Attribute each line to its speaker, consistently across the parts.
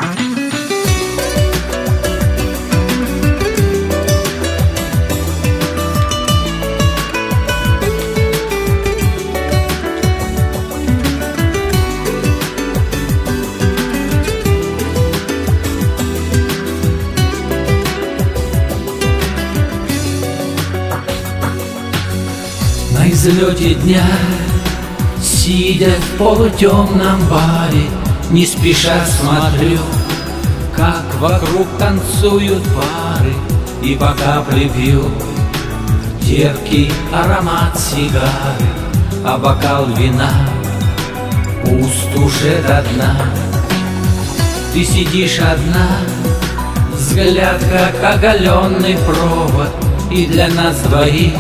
Speaker 1: На излете дня, сидя в полутемном баре, не спеша смотрю, как вокруг танцуют пары, и по капле пью терпкий аромат сигары, а бокал вина пуст уже до дна. Ты сидишь одна, взгляд как оголенный провод, и для нас двоих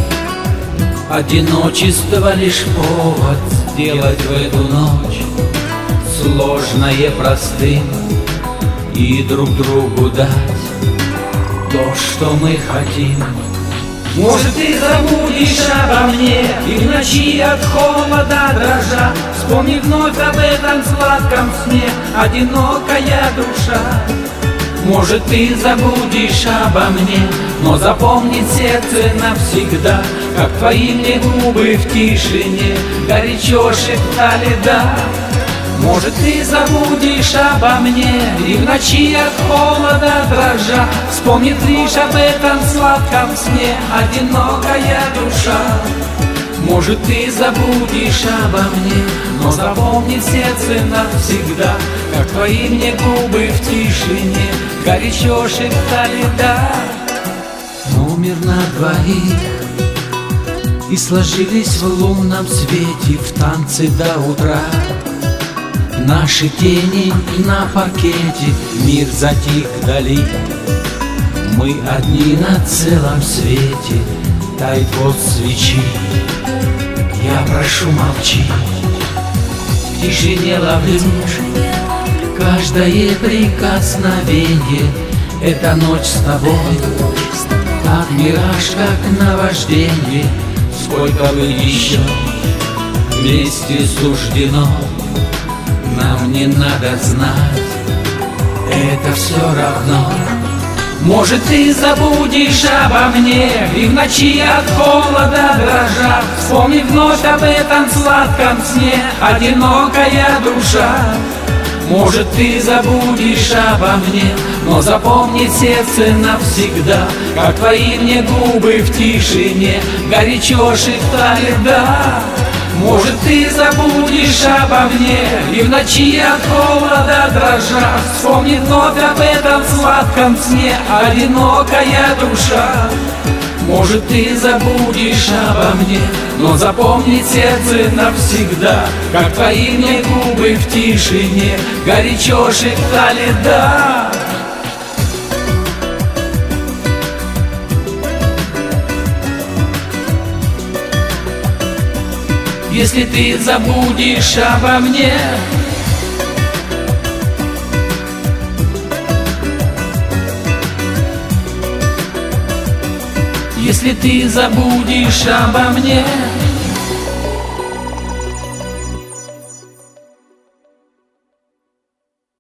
Speaker 1: одиночество лишь повод сделать в эту ночь сложное простым и друг другу дать то, что мы хотим. Может, ты забудешь обо мне, и в ночи от холода дрожа, вспомни вновь об этом сладком сне, одинокая душа. Может, ты забудешь обо мне, но запомнит сердце навсегда, как твои мне губы в тишине горячо шептали «да». Может, ты забудешь обо мне, и в ночи от холода дрожа вспомнит лишь об этом сладком сне одинокая душа. Может, ты забудешь обо мне, но запомнит сердце навсегда, как твои мне губы в тишине горячо шептали «да». Номер на двоих, и сложились в лунном свете в танце до утра. Наши тени на паркете, мир затих вдали. Мы одни на целом свете, тает вот свечи. Я прошу, молчи, в тишине ловлю каждое прикосновение. Эта ночь с тобой, как мираж, как наваждение. Сколько бы еще вместе суждено, нам не надо знать, это все равно. Может, ты забудешь обо мне, и в ночи от холода дрожа вспомни вновь об этом сладком сне одинокая душа. Может, ты забудешь обо мне, но запомнит сердце навсегда, как твои мне губы в тишине горячо шептали «да». Может, ты забудешь обо мне, и в ночи от холода дрожа вспомнит вновь об этом сладком сне одинокая душа. Может, ты забудешь обо мне, но запомнит сердце навсегда, как твои мне губы в тишине горячо шептали «да». Если ты забудешь обо мне, если ты забудешь обо мне,